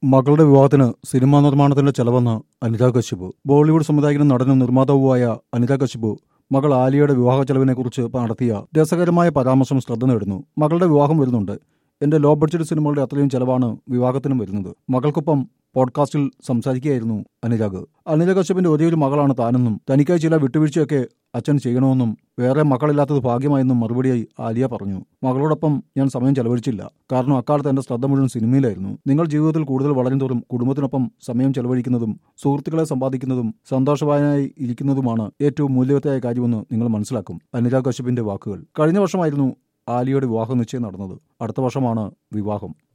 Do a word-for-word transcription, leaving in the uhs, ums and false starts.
മകളുടെ വിവാഹത്തിന് സിനിമാ നിർമ്മാണത്തിന്റെ ചെലവെന്ന് അനുരാഗ് കശ്യപ്. ബോളിവുഡ് സംവിധായകനും നടനും നിർമ്മാതാവുമായ അനുരാഗ് കശ്യപ് മകൾ ആലിയയുടെ വിവാഹ ചെലവിനെക്കുറിച്ച് നടത്തിയ രസകരമായ പരാമർശം ശ്രദ്ധ നേടുന്നു. മകളുടെ വിവാഹം വരുന്നുണ്ട്. എന്റെ ലോ ബഡ്ജറ്റ് സിനിമകളുടെ അത്രയും ചെലവാണ് വിവാഹത്തിനും വരുന്നത്. മകൾക്കൊപ്പം പോഡ്കാസ്റ്റിൽ സംസാരിക്കുകയായിരുന്നു അനുരാഗ്. അനുരാഗ് കശ്യപിന്റെ ഒരേയൊരു മകളാണ് താനെന്നും തനിക്കായി ചില വിട്ടുവീഴ്ചയൊക്കെ അച്ഛൻ ചെയ്യണമെന്നും വേറെ മക്കളില്ലാത്തത് ഭാഗ്യമായെന്നും മറുപടിയായി ആലിയ പറഞ്ഞു. മകളോടൊപ്പം ഞാൻ സമയം ചെലവഴിച്ചില്ല. കാരണം അക്കാലത്ത് എന്റെ ശ്രദ്ധ മുഴുവൻ സിനിമയിലായിരുന്നു. നിങ്ങൾ ജീവിതത്തിൽ കൂടുതൽ വളരുന്തോറും കുടുംബത്തിനൊപ്പം സമയം ചെലവഴിക്കുന്നതും സുഹൃത്തുക്കളെ സമ്പാദിക്കുന്നതും സന്തോഷവാനായി ഇരിക്കുന്നതുമാണ് ഏറ്റവും മൂല്യവത്തായ കാര്യമെന്ന് നിങ്ങൾ മനസ്സിലാക്കും. അനുരാഗ് കശ്യപിന്റെ വാക്കുകൾ. കഴിഞ്ഞ വർഷമായിരുന്നു ആലിയയുടെ വിവാഹ നിശ്ചയം നടന്നത്. അടുത്ത വർഷമാണ് വിവാഹം.